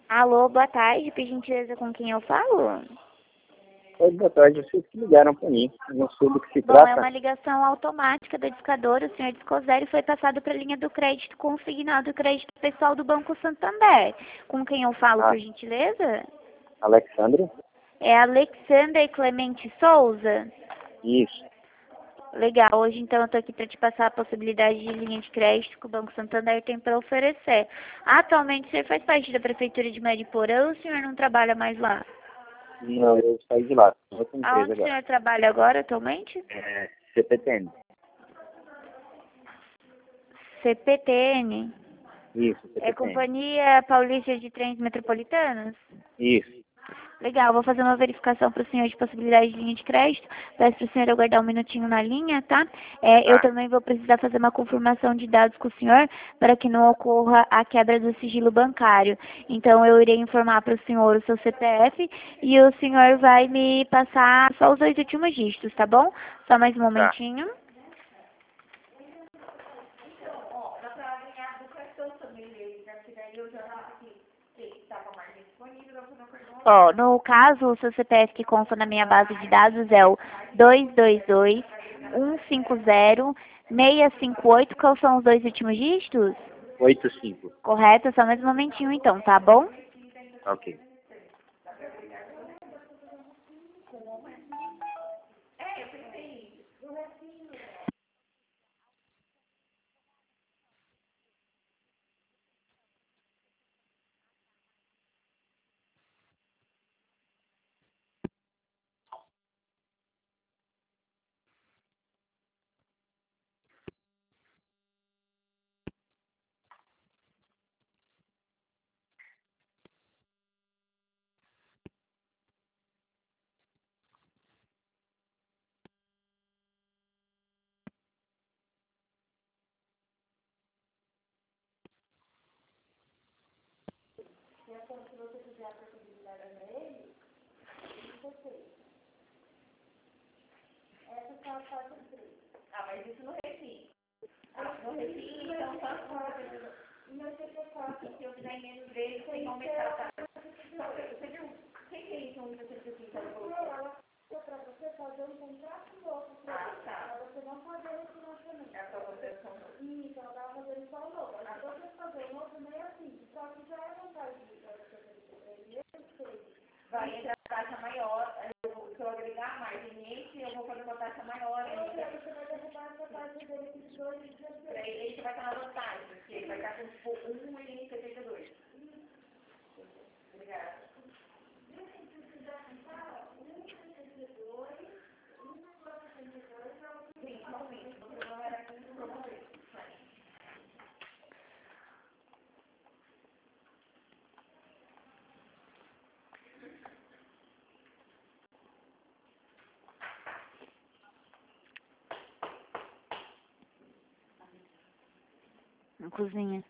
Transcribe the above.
Alô, boa tarde, por gentileza, com quem eu falo? Oi, boa tarde. Vocês que ligaram para mim. Eu não sei do que se Bom, é trata. uma ligação automática da discadora. O senhor Discosério foi passado para a linha do crédito consignado crédito pessoal do Banco Santander. Com quem eu falo, por Ah, gentileza? Alexandre? É Alexander Clemente Souza? Isso. Legal, hoje então eu tô aqui para te passar a possibilidade de linha de crédito que o Banco Santander tem para oferecer. Atualmente o senhor faz parte da Prefeitura de Mariporã ou o senhor não trabalha mais lá? Não, eu saí de lá. Outra empresa Aonde o agora. senhor trabalha agora atualmente? CPTN. CPTN. Isso, É CPTN. Companhia Paulista de Trens Metropolitanos? Isso. Legal, vou fazer uma verificação para o senhor de possibilidade de linha de crédito. Peço para o senhor aguardar um minutinho na linha, tá? Eu Tá. também vou precisar fazer uma confirmação de dados com o senhor para que não ocorra a quebra do sigilo bancário. Então, eu irei informar para o senhor o seu CPF e o senhor vai me passar só os 8 últimos dígitos, tá bom? Só mais um Tá. momentinho. Ó, no caso, o seu CPF que consta na minha base de dados é o 222-150-658. Quais são os 2 últimos dígitos? 85. Correto? Só mais um momentinho então, tá bom? Ok. Na cozinha.